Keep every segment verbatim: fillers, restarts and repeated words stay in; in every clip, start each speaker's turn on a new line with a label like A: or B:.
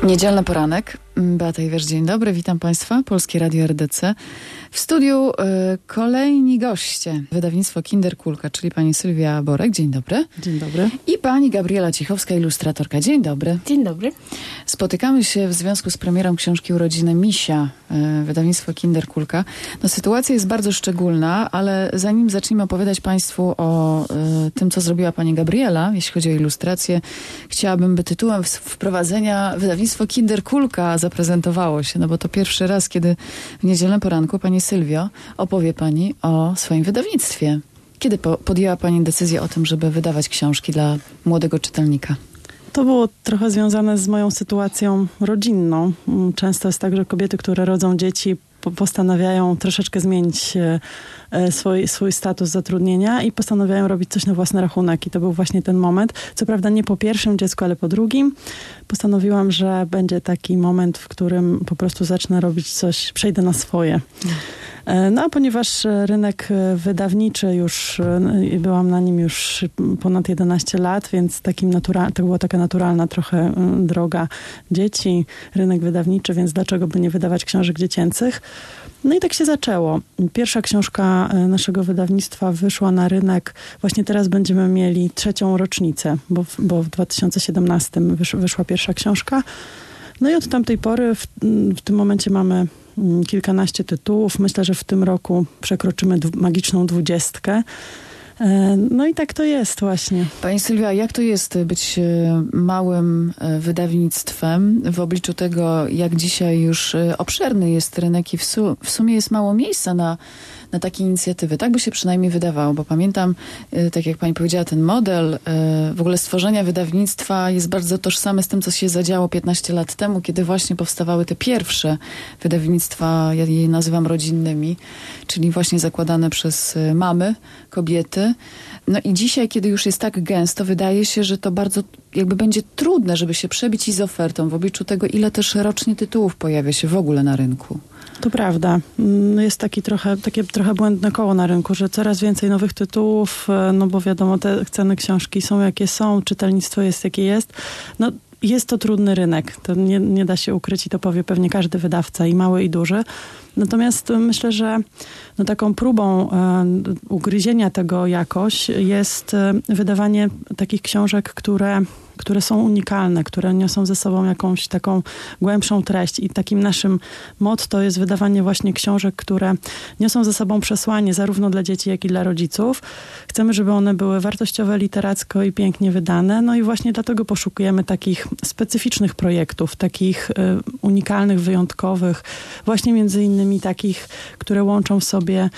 A: Niedzielny poranek. Beata Iwerz, dzień dobry. Witam Państwa. Polskie Radio R D C. W studiu y, kolejni goście. Wydawnictwo Kinderkulka, czyli pani Sylwia Borek. Dzień dobry.
B: Dzień dobry.
A: I pani Gabriela Cichowska, ilustratorka. Dzień dobry.
C: Dzień dobry.
A: Spotykamy się w związku z premierą książki Urodziny Misia, y, wydawnictwo Kinderkulka. No, sytuacja jest bardzo szczególna, ale zanim zaczniemy opowiadać Państwu o y, tym, co zrobiła pani Gabriela, jeśli chodzi o ilustrację, chciałabym, by tytułem wprowadzenia wydawnictwo Kinderkulka zaprezentowało się, no bo to pierwszy raz, kiedy w niedzielnym poranku, pani Sylwio, opowie pani o swoim wydawnictwie. Kiedy po, podjęła pani decyzję o tym, żeby wydawać książki dla młodego czytelnika?
B: To było trochę związane z moją sytuacją rodzinną. Często jest tak, że kobiety, które rodzą dzieci, postanawiają troszeczkę zmienić swój, swój status zatrudnienia i postanawiają robić coś na własny rachunek. I to był właśnie ten moment. Co prawda nie po pierwszym dziecku, ale po drugim. Postanowiłam, że będzie taki moment, w którym po prostu zacznę robić coś, przejdę na swoje. No a ponieważ rynek wydawniczy już, byłam na nim już ponad jedenaście lat, więc takim natura- to była taka naturalna trochę droga dzieci, rynek wydawniczy, więc dlaczego by nie wydawać książek dziecięcych? No i tak się zaczęło. Pierwsza książka naszego wydawnictwa wyszła na rynek. Właśnie teraz będziemy mieli trzecią rocznicę, bo w, bo w dwa tysiące siedemnastym wysz, wyszła pierwsza książka. No i od tamtej pory w, w tym momencie mamy kilkanaście tytułów. Myślę, że w tym roku przekroczymy dw- magiczną dwudziestkę. No i tak to jest właśnie.
A: Pani Sylwia, jak to jest być małym wydawnictwem w obliczu tego, jak dzisiaj już obszerny jest rynek i w, su- w sumie jest mało miejsca na, na takie inicjatywy? Tak by się przynajmniej wydawało, bo pamiętam, tak jak pani powiedziała, ten model w ogóle stworzenia wydawnictwa jest bardzo tożsamy z tym, co się zadziało piętnaście lat temu, kiedy właśnie powstawały te pierwsze wydawnictwa, ja je nazywam rodzinnymi, czyli właśnie zakładane przez mamy, kobiety. No i dzisiaj, kiedy już jest tak gęsto, wydaje się, że to bardzo jakby będzie trudne, żeby się przebić i z ofertą w obliczu tego, ile też rocznie tytułów pojawia się w ogóle na rynku.
B: To prawda. Jest taki trochę, takie trochę błędne koło na rynku, że coraz więcej nowych tytułów, no bo wiadomo, te ceny książki są jakie są, czytelnictwo jest jakie jest. No jest to trudny rynek. To nie, nie da się ukryć i to powie pewnie każdy wydawca, i mały, i duży. Natomiast myślę, że no taką próbą e, ugryzienia tego jakoś jest e, wydawanie takich książek, które, które są unikalne, które niosą ze sobą jakąś taką głębszą treść. I takim naszym motto jest wydawanie właśnie książek, które niosą ze sobą przesłanie zarówno dla dzieci, jak i dla rodziców. Chcemy, żeby one były wartościowe, literacko i pięknie wydane. No i właśnie dlatego poszukujemy takich specyficznych projektów, takich e, unikalnych, wyjątkowych, właśnie między innymi takich, które łączą w sobie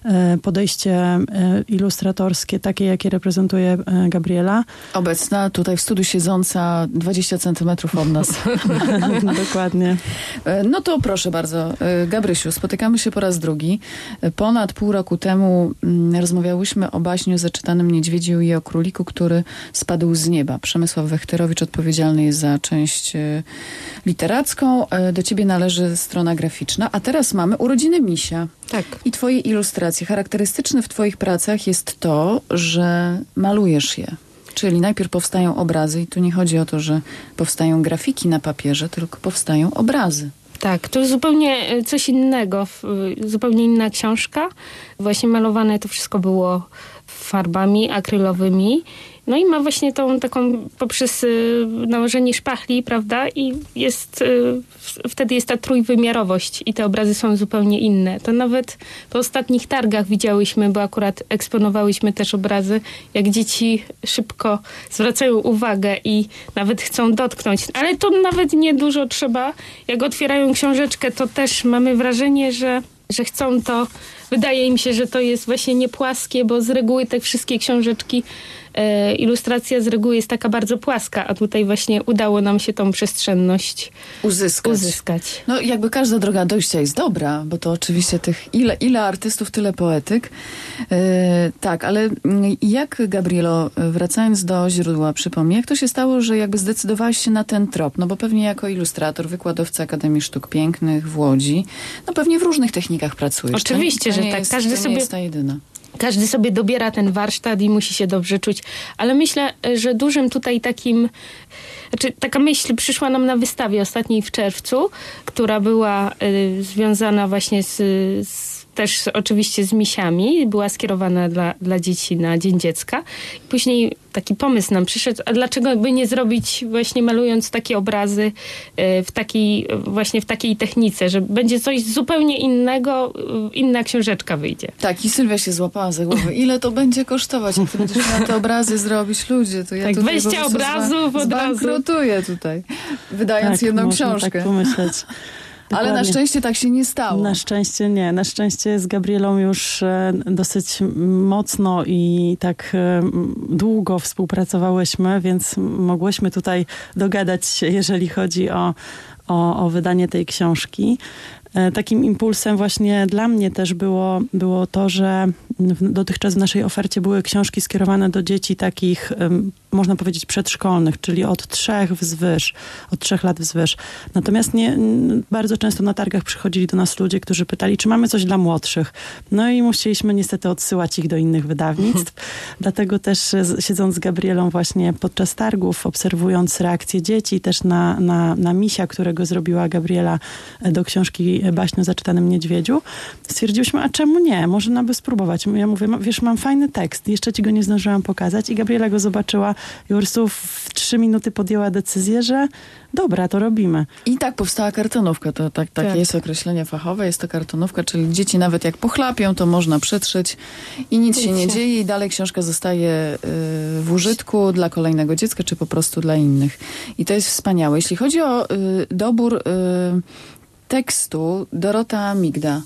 B: podejście ilustratorskie, takie, jakie reprezentuje Gabriela.
A: Obecna, tutaj w studiu siedząca dwadzieścia centymetrów od nas.
B: Dokładnie.
A: No to proszę bardzo, Gabrysiu, spotykamy się po raz drugi. Ponad pół roku temu rozmawiałyśmy o baśniu Zaczytanym niedźwiedziu i o króliku, który spadł z nieba. Przemysław Wechterowicz odpowiedzialny jest za część literacką. Do ciebie należy strona graficzna, a teraz mamy Urodziny Misia.
C: Tak.
A: I twoje ilustracje. Charakterystyczne w twoich pracach jest to, że malujesz je. Czyli najpierw powstają obrazy i tu nie chodzi o to, że powstają grafiki na papierze, tylko powstają obrazy.
C: Tak, to zupełnie coś innego, zupełnie inna książka. Właśnie malowane to wszystko było farbami akrylowymi. No i ma właśnie tą taką poprzez y, nałożenie szpachli, prawda? I jest, y, w, wtedy jest ta trójwymiarowość i te obrazy są zupełnie inne. To nawet po ostatnich targach widziałyśmy, bo akurat eksponowałyśmy też obrazy, jak dzieci szybko zwracają uwagę i nawet chcą dotknąć. Ale to nawet nie dużo trzeba. Jak otwierają książeczkę, to też mamy wrażenie, że, że chcą to. Wydaje im się, że to jest właśnie nie płaskie, bo z reguły te wszystkie książeczki e, ilustracja z reguły jest taka bardzo płaska, a tutaj właśnie udało nam się tą przestrzenność
A: uzyskać.
C: uzyskać.
A: No jakby każda droga dojścia jest dobra, bo to oczywiście tych ile, ile artystów, tyle poetyk. E, tak, ale jak, Gabrielo, wracając do źródła, przypomnij, jak to się stało, że jakby zdecydowałaś się na ten trop? No bo pewnie jako ilustrator, wykładowca Akademii Sztuk Pięknych w Łodzi, no pewnie w różnych technikach pracujesz.
C: Oczywiście,
A: to, to
C: że tak.
A: Jest,
C: Każdy
A: to nie
C: sobie...
A: jest ta jedyna.
C: Każdy sobie dobiera ten warsztat i musi się dobrze czuć. Ale myślę, że dużym tutaj takim Znaczy, taka myśl przyszła nam na wystawie ostatniej w czerwcu, która była y, związana właśnie z, z też oczywiście z misiami, była skierowana dla, dla dzieci na Dzień Dziecka. I później taki pomysł nam przyszedł, a dlaczego by nie zrobić właśnie malując takie obrazy w takiej, właśnie w takiej technice, że będzie coś zupełnie innego, inna książeczka wyjdzie.
A: Tak, i Sylwia się złapała za głowę. Ile to będzie kosztować? Jak ty będziesz miała te obrazy zrobić, ludzie, to ja
C: tak,
A: tutaj
C: dwadzieścia obrazów
A: zba-
C: od razu.
A: zbankrutuję tutaj, wydając
B: tak,
A: jedną
B: można
A: książkę.
B: Tak pomyśleć.
A: Ale na szczęście tak się nie stało.
B: Na szczęście nie. Na szczęście z Gabrielą już e, dosyć mocno i tak e, długo współpracowałyśmy, więc mogłyśmy tutaj dogadać się, jeżeli chodzi o, o, o wydanie tej książki. E, takim impulsem właśnie dla mnie też było, było to, że w, dotychczas w naszej ofercie były książki skierowane do dzieci takich, e, można powiedzieć, przedszkolnych, czyli od trzech wzwyż, od trzech lat wzwyż. Natomiast nie, bardzo często na targach przychodzili do nas ludzie, którzy pytali, czy mamy coś dla młodszych. No i musieliśmy niestety odsyłać ich do innych wydawnictw. Dlatego też siedząc z Gabrielą właśnie podczas targów, obserwując reakcje dzieci też na, na, na misia, którego zrobiła Gabriela do książki Baśń o zaczytanym niedźwiedziu, stwierdziłyśmy, a czemu nie? Może by spróbować. Ja mówię, wiesz, mam fajny tekst, jeszcze ci go nie zdążyłam pokazać i Gabriela go zobaczyła i po prostu w trzy minuty podjęła decyzję, że dobra, to robimy.
A: I tak powstała kartonówka. To tak, takie
C: tak.
A: jest określenie fachowe. Jest to kartonówka, czyli dzieci nawet jak pochlapią, to można przetrzeć i nic się nie dzieje i dalej książka zostaje y, w użytku dla kolejnego dziecka, czy po prostu dla innych. I to jest wspaniałe. Jeśli chodzi o y, dobór y, tekstu, Dorota Migda,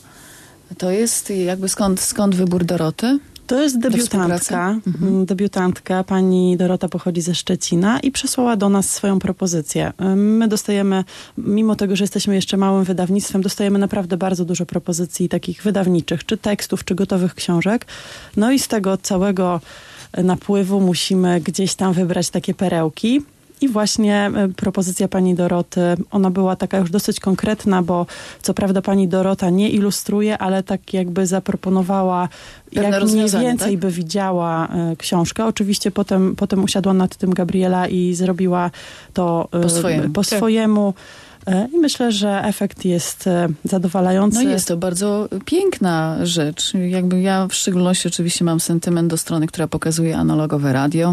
A: to jest jakby skąd, skąd wybór Doroty?
B: To jest debiutantka, mhm. debiutantka, pani Dorota pochodzi ze Szczecina i przesłała do nas swoją propozycję. My dostajemy, mimo tego, że jesteśmy jeszcze małym wydawnictwem, dostajemy naprawdę bardzo dużo propozycji takich wydawniczych, czy tekstów, czy gotowych książek. No i z tego całego napływu musimy gdzieś tam wybrać takie perełki. I właśnie propozycja pani Doroty, ona była taka już dosyć konkretna, bo co prawda pani Dorota nie ilustruje, ale tak jakby zaproponowała, pewne jak mniej więcej tak? by widziała y, książkę. Oczywiście potem, potem usiadła nad tym Gabriela i zrobiła to y,
A: po swojemu.
B: Po swojemu. I myślę, że efekt jest zadowalający.
A: No jest to bardzo piękna rzecz. Jakby ja w szczególności oczywiście mam sentyment do strony, która pokazuje analogowe radio,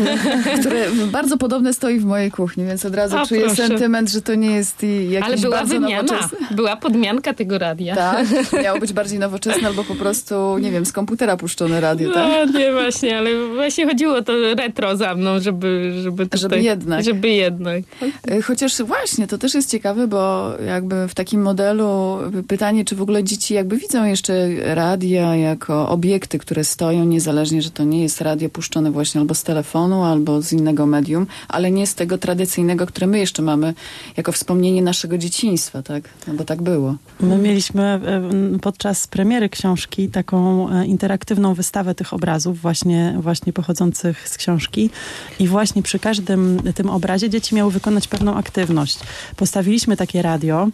A: które bardzo podobne stoi w mojej kuchni, więc od razu
C: A,
A: czuję
C: proszę.
A: sentyment, że to nie jest jakiś
C: Ale była
A: bardzo
C: wymiana.
A: nowoczesny.
C: Była podmianka tego radia.
A: Tak, miało być bardziej nowoczesne albo po prostu, nie wiem, z komputera puszczone radio, tak?
C: No nie właśnie, ale właśnie chodziło o to retro za mną, żeby żeby, tutaj,
A: żeby jednak.
C: Żeby jednak.
A: Chociaż właśnie, to też jest ciekawe, bo jakby w takim modelu pytanie, czy w ogóle dzieci jakby widzą jeszcze radia jako obiekty, które stoją, niezależnie, że to nie jest radio puszczone właśnie albo z telefonu, albo z innego medium, ale nie z tego tradycyjnego, które my jeszcze mamy jako wspomnienie naszego dzieciństwa, tak? No bo tak było.
B: My mieliśmy podczas premiery książki taką interaktywną wystawę tych obrazów właśnie, właśnie pochodzących z książki i właśnie przy każdym tym obrazie dzieci miały wykonać pewną aktywność. Postawiliśmy takie radio,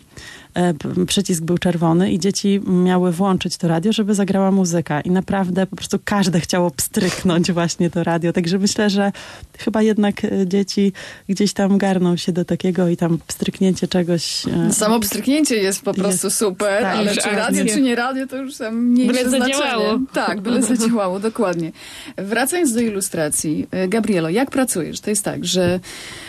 B: przycisk był czerwony i dzieci miały włączyć to radio, żeby zagrała muzyka i naprawdę po prostu każde chciało pstryknąć właśnie to radio, także myślę, że chyba jednak dzieci gdzieś tam garną się do takiego i tam pstryknięcie czegoś.
A: Samo pstryknięcie jest po prostu jest, czy, tak, ale czy radio, czy nie radio, to już tam mniejsze
C: byle
A: znaczenie.
C: Zadziałało.
A: Tak, byle zadziałało, dokładnie. Wracając do ilustracji, Gabrielo, jak pracujesz? To jest tak, że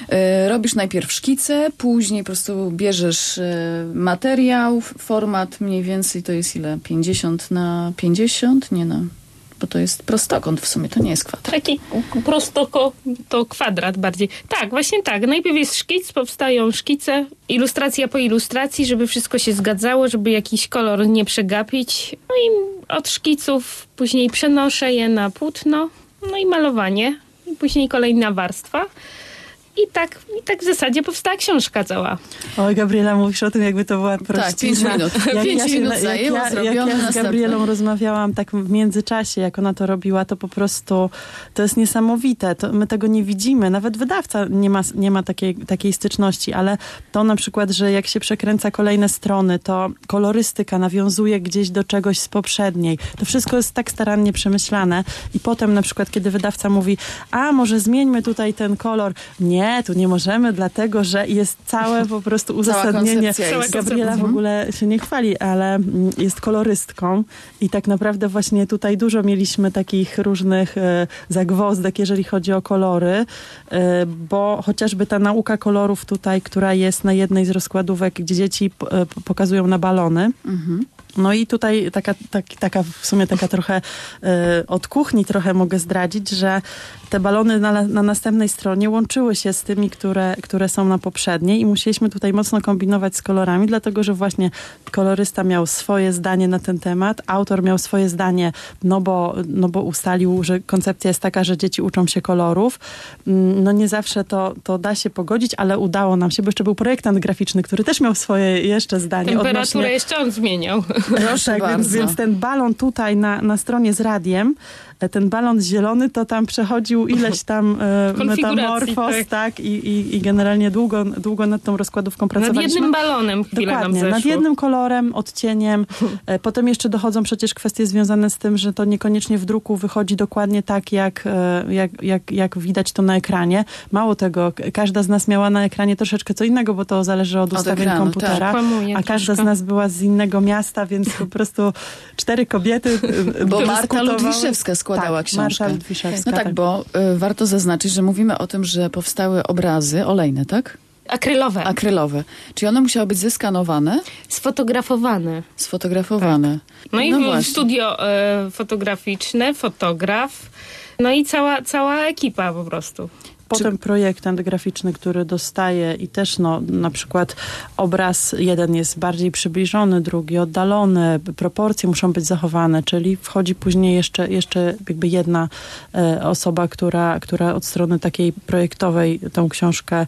A: y, robisz najpierw szkice, później po prostu bierzesz y, materiał, format mniej więcej to jest ile? pięćdziesiąt na pięćdziesiąt? Nie no. Bo to jest prostokąt w sumie, to nie jest kwadrat.
C: Taki prostoko, to kwadrat bardziej. Tak, właśnie tak. Najpierw jest szkic, powstają szkice, ilustracja po ilustracji, żeby wszystko się zgadzało, żeby jakiś kolor nie przegapić. No i od szkiców później przenoszę je na płótno, no i malowanie. I później kolejna warstwa. I tak, I tak w zasadzie powstała książka cała.
B: O, Gabriela, mówisz o tym, jakby to była prościzna.
A: Tak, pięć minut.
B: Jak
A: pięć
B: ja się,
A: minut
B: jak
A: zajęło,
B: ja,
A: zrobione,
B: jak ja z
A: następne.
B: Gabrielą rozmawiałam tak w międzyczasie, jak ona to robiła, to po prostu to jest niesamowite. To my tego nie widzimy. Nawet wydawca nie ma, nie ma takiej, takiej styczności, ale to na przykład, że jak się przekręca kolejne strony, to kolorystyka nawiązuje gdzieś do czegoś z poprzedniej. To wszystko jest tak starannie przemyślane i potem na przykład, kiedy wydawca mówi, a może zmieńmy tutaj ten kolor. Nie, nie, tu nie możemy, dlatego, że jest całe po prostu uzasadnienie. Gabriela w ogóle się nie chwali, ale jest kolorystką i tak naprawdę właśnie tutaj dużo mieliśmy takich różnych e, zagwozdek, jeżeli chodzi o kolory, e, bo chociażby ta nauka kolorów tutaj, która jest na jednej z rozkładówek, gdzie dzieci e, pokazują na balony. Mhm. No i tutaj taka, tak, taka w sumie taka trochę y, od kuchni trochę mogę zdradzić, że te balony na, na następnej stronie łączyły się z tymi, które, które są na poprzedniej i musieliśmy tutaj mocno kombinować z kolorami, dlatego że właśnie kolorysta miał swoje zdanie na ten temat, autor miał swoje zdanie, no bo, no bo ustalił, że koncepcja jest taka, że dzieci uczą się kolorów. No nie zawsze to, to da się pogodzić, ale udało nam się, bo jeszcze był projektant graficzny, który też miał swoje jeszcze zdanie.
C: Temperaturę
B: odnośnie...
C: jeszcze on zmieniał.
A: Proszę
B: tak,
A: bardzo.
B: Więc, więc ten balon tutaj na, na stronie z radiem, ten balon zielony, to tam przechodził ileś tam e, metamorfoz, tak, tak i, i, i generalnie długo, długo nad tą rozkładówką pracowaliśmy.
C: Nad jednym balonem chwilę nam zeszło.
B: Nad jednym kolorem, odcieniem. E, potem jeszcze dochodzą przecież kwestie związane z tym, że to niekoniecznie w druku wychodzi dokładnie tak, jak, e, jak, jak, jak widać to na ekranie. Mało tego, każda z nas miała na ekranie troszeczkę co innego, bo to zależy od, od ustawień ekranu, komputera, tak.
C: Kłamuje
B: a każda troszkę. z nas była z innego miasta, więc po prostu cztery kobiety
A: bo Marta Ludwiszewska składała tak, książkę.
B: Marta Ludwiszewska,
A: no tak, tak. bo y, warto zaznaczyć, że mówimy o tym, że powstały obrazy olejne, tak?
C: Akrylowe.
A: Akrylowe. Czyli one musiały być zeskanowane?
C: Sfotografowane.
A: Sfotografowane.
C: Tak. No i
A: no
C: studio y, fotograficzne, fotograf, no i cała, cała ekipa po prostu.
B: Potem Czy... projektant graficzny, który dostaje i też no, na przykład obraz jeden jest bardziej przybliżony, drugi oddalony, proporcje muszą być zachowane, czyli wchodzi później jeszcze, jeszcze jakby jedna e, osoba, która, która od strony takiej projektowej tą książkę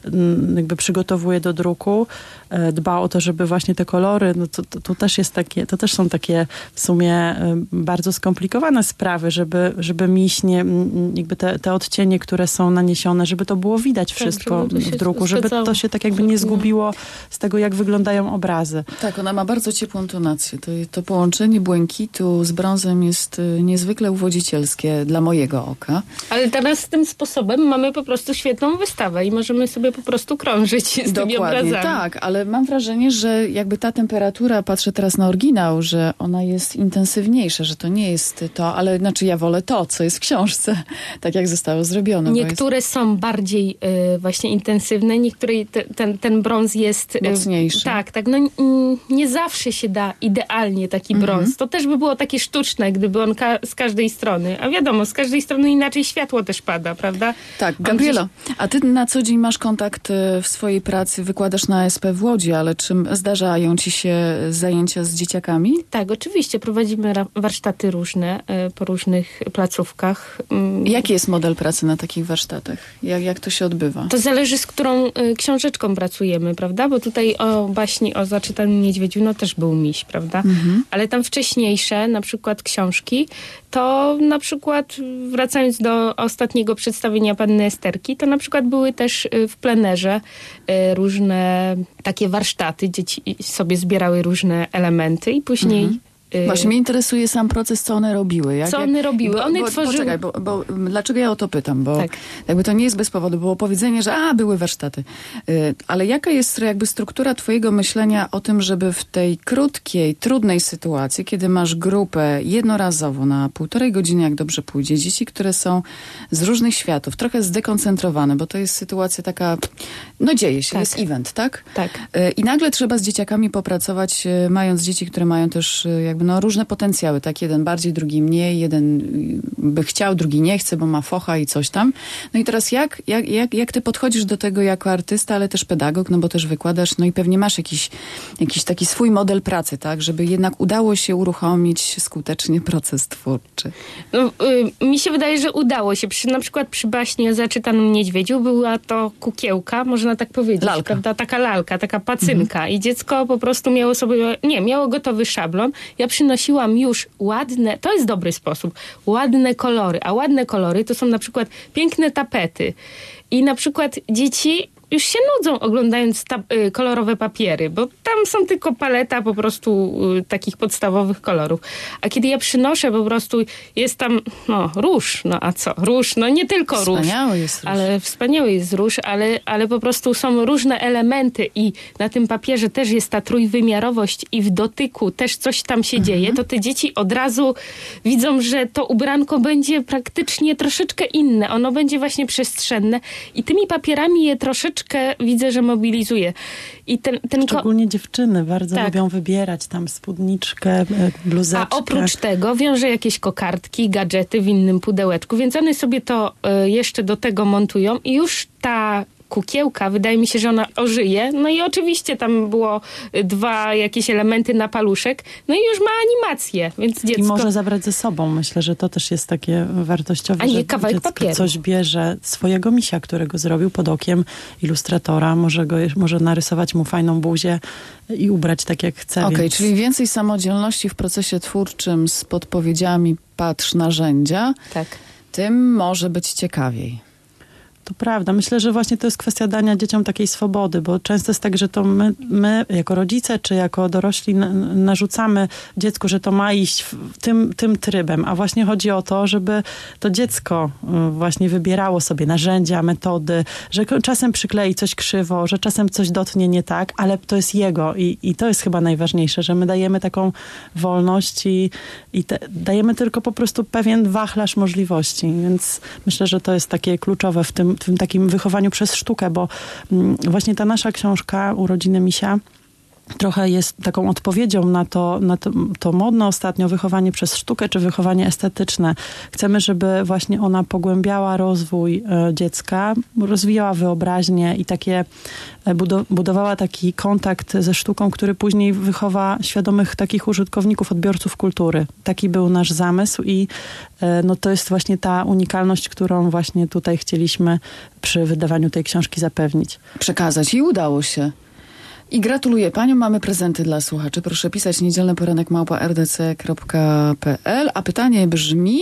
B: m, jakby przygotowuje do druku, e, dba o to, żeby właśnie te kolory, no to, to, to też jest takie, to też są takie w sumie e, bardzo skomplikowane sprawy, żeby, żeby miśnie, jakby te, te odcienie, które są na nie żeby to było widać tak, wszystko w druku, żeby to się tak jakby nie zgubiło z tego, jak wyglądają obrazy.
A: Tak, ona ma bardzo ciepłą tonację. To, to połączenie błękitu z brązem jest niezwykle uwodzicielskie dla mojego oka.
C: Ale teraz tym sposobem mamy po prostu świetną wystawę i możemy sobie po prostu krążyć z
A: Dokładnie,
C: tymi obrazami.
A: Tak, ale mam wrażenie, że jakby ta temperatura, patrzę teraz na oryginał, że ona jest intensywniejsza, że to nie jest to, ale znaczy ja wolę to, co jest w książce, tak jak zostało zrobione.
C: Niektóre jest... są bardziej y, właśnie intensywne, niektóre te, ten, ten brąz jest... Y,
A: mocniejszy.
C: Tak, tak. No y, nie zawsze się da idealnie taki brąz. Mm-hmm. To też by było takie sztuczne, gdyby on ka- z każdej strony. A wiadomo, z każdej strony inaczej światło też pada, prawda?
A: Tak. Gabrielo, a ty na co dzień masz kontakt w swojej pracy, wykładasz na A S P w Łodzi, ale czym zdarzają ci się zajęcia z dzieciakami?
C: Tak, oczywiście. Prowadzimy ra- warsztaty różne y, po różnych placówkach.
A: Y, Jaki jest model pracy na takich warsztatach? Jak, jak to się odbywa?
C: To zależy, z którą y, książeczką pracujemy, prawda? Bo tutaj o baśni o zaczytanym niedźwiedziu, no też był miś, prawda? Mhm. Ale tam wcześniejsze, na przykład książki, to na przykład, wracając do ostatniego przedstawienia Panny Esterki, to na przykład były też y, w plenerze y, różne takie warsztaty. Dzieci sobie zbierały różne elementy i później... Mhm.
A: Właśnie mnie interesuje sam proces, co one robiły. Jak,
C: co one robiły?
A: Bo,
C: one
A: bo,
C: tworzyły...
A: Poczekaj, bo, bo dlaczego ja o to pytam? Bo
C: tak.
A: jakby to nie jest bez powodu. Było powiedzenie, że a, były warsztaty. Yy, ale jaka jest jakby struktura twojego myślenia o tym, żeby w tej krótkiej, trudnej sytuacji, kiedy masz grupę jednorazowo na półtorej godziny, jak dobrze pójdzie, dzieci, które są z różnych światów, trochę zdekoncentrowane, bo to jest sytuacja taka, no dzieje się, tak. jest event, tak?
C: Tak.
A: Yy, I nagle trzeba z dzieciakami popracować, yy, mając dzieci, które mają też yy, jakby no, różne potencjały, tak? Jeden bardziej, drugi mniej, jeden by chciał, drugi nie chce, bo ma focha i coś tam. No i teraz jak, jak, jak, jak ty podchodzisz do tego jako artysta, ale też pedagog, no bo też wykładasz, no i pewnie masz jakiś, jakiś taki swój model pracy, tak? Żeby jednak udało się uruchomić skutecznie proces twórczy.
C: No, y, mi się wydaje, że udało się. Przy, na przykład przy baśni o zaczytanym niedźwiedziu była to kukiełka, można tak powiedzieć,
A: lalka.
C: Prawda? Taka lalka, taka pacynka. Mhm. I dziecko po prostu miało sobie, nie, miało gotowy szablon. Ja przynosiłam już ładne, to jest dobry sposób, ładne kolory. A ładne kolory to są na przykład piękne tapety. I na przykład dzieci już się nudzą oglądając ta- y, kolorowe papiery, bo tam tam są tylko paleta po prostu y, takich podstawowych kolorów. A kiedy ja przynoszę po prostu, jest tam, no, róż, no a co? Róż, no nie tylko róż.
A: Wspaniały jest róż.
C: Ale wspaniały jest róż, ale, ale po prostu są różne elementy i na tym papierze też jest ta trójwymiarowość i w dotyku też coś tam się mhm. dzieje, to te dzieci od razu widzą, że to ubranko będzie praktycznie troszeczkę inne. Ono będzie właśnie przestrzenne i tymi papierami je troszeczkę widzę, że mobilizuje. I ten, ten
B: Szczególnie ko- dziewczyny bardzo tak. lubią wybierać tam spódniczkę, bluzeczkę.
C: A oprócz tego wiąże jakieś kokardki, gadżety w innym pudełeczku, więc one sobie to y, jeszcze do tego montują i już ta kukiełka, wydaje mi się, że ona ożyje. No i oczywiście tam było dwa jakieś elementy na paluszek, no i już ma animację, więc dziecko...
B: I może zabrać ze sobą. Myślę, że to też jest takie wartościowe,
C: a nie
B: że
C: kawałek
B: dziecko
C: papieru.
B: Coś bierze swojego misia, którego zrobił pod okiem ilustratora, może, go, może narysować mu fajną buzię i ubrać tak, jak chce.
A: Okej, okay,
B: więc...
A: czyli więcej samodzielności w procesie twórczym z podpowiedziami patrz narzędzia,
C: tak.
A: tym może być ciekawiej.
B: To prawda. Myślę, że właśnie to jest kwestia dania dzieciom takiej swobody, bo często jest tak, że to my, my jako rodzice czy jako dorośli narzucamy dziecku, że to ma iść tym, tym trybem, a właśnie chodzi o to, żeby to dziecko właśnie wybierało sobie narzędzia, metody, że czasem przyklei coś krzywo, że czasem coś dotnie nie tak, ale to jest jego i, i to jest chyba najważniejsze, że my dajemy taką wolność i, i te, dajemy tylko po prostu pewien wachlarz możliwości, więc myślę, że to jest takie kluczowe w tym w tym takim wychowaniu przez sztukę, bo właśnie ta nasza książka Urodziny Misia trochę jest taką odpowiedzią na to, na to, to modne ostatnio wychowanie przez sztukę, czy wychowanie estetyczne. Chcemy, żeby właśnie ona pogłębiała rozwój e, dziecka, rozwijała wyobraźnię i takie budo- budowała taki kontakt ze sztuką, który później wychowa świadomych takich użytkowników, odbiorców kultury. Taki był nasz zamysł i e, no to jest właśnie ta unikalność, którą właśnie tutaj chcieliśmy przy wydawaniu tej książki zapewnić.
A: Przekazać i udało się. I gratuluję paniom. Mamy prezenty dla słuchaczy. Proszę pisać niedzielny poranek małpa r d c kropka p l. A pytanie brzmi,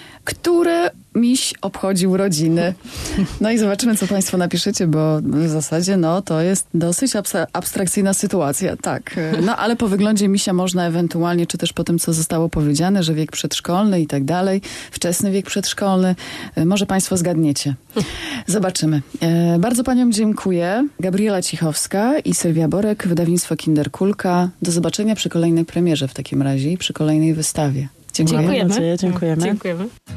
A: które miś obchodzi urodziny? No i zobaczymy, co państwo napiszecie, bo w zasadzie no to jest dosyć abs- abstrakcyjna sytuacja. Tak. No ale po wyglądzie misia można ewentualnie, czy też po tym, co zostało powiedziane, że wiek przedszkolny i tak dalej, wczesny wiek przedszkolny, może państwo zgadniecie. Zobaczymy. E, bardzo paniom dziękuję. Gabriela Cichowska i Sylwia Borek, wydawnictwo Kinderkulka. Do zobaczenia przy kolejnej premierze w takim razie i przy kolejnej wystawie. Dziękuję.
C: Dziękujemy.
B: Dziękujemy.
C: Dziękujemy.